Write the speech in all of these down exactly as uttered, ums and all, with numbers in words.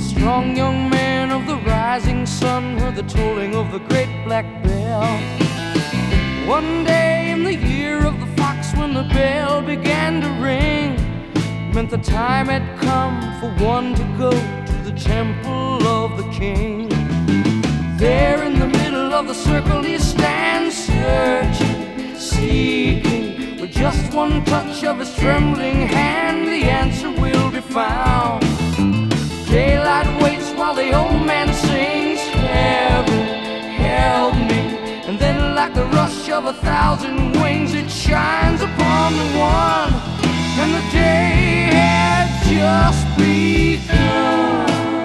the strong young man of the rising sun heard the tolling of the great black bell. One day in the year of the fox, when the bell began to ring, meant the time had come for one to go to the temple of the king. There in the middle of the circle he stands, searching, seeking. With just one touch of his trembling hand, the answer will be found. Daylight waits while the old man sings, heaven, help me. And then like the rush of a thousand wings, it shines upon the one, and the day had just begun.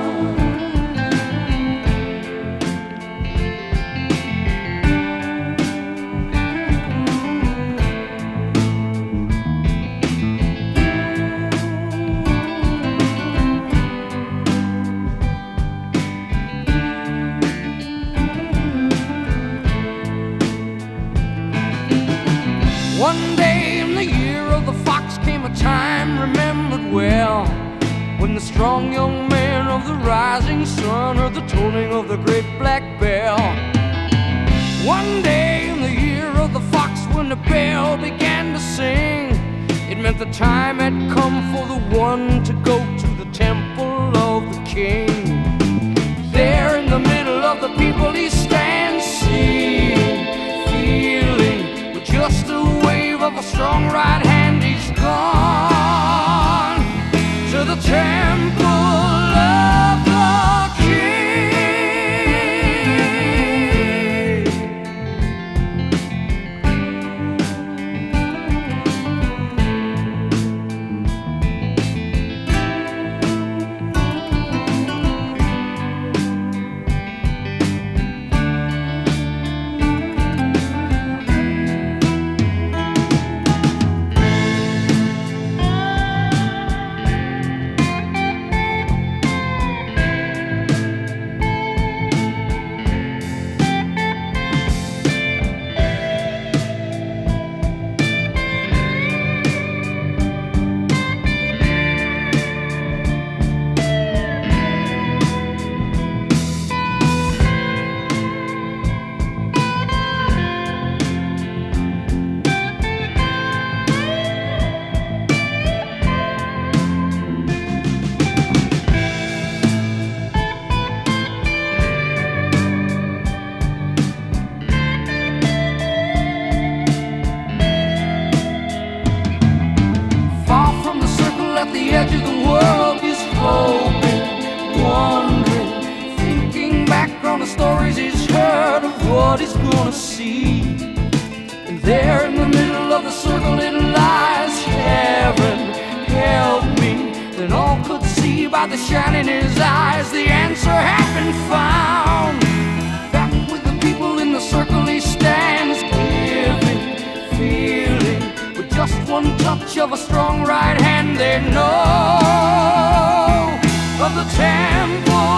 One day in the year of the fox came a time remembered well, when the strong young man of the rising sun heard the tolling of the great black bell. One day in the year of the fox, when the bell began to sing, it meant the time had come for the one to go to the temple of the king. There in the middle of the people he stands, seeing, feeling, with just a wave of a strong right hand, he's gone to the temple of the king. At the edge of the world, he's hoping, wondering, thinking back on the stories he's heard of what he's gonna see. And there in the middle of the circle it lies, heaven, help me. Then all could see by the shine in his eyes, the answer had been found. Back with the people in the circle he stands, giving, feeling. Just one touch of a strong right hand, they know of the temple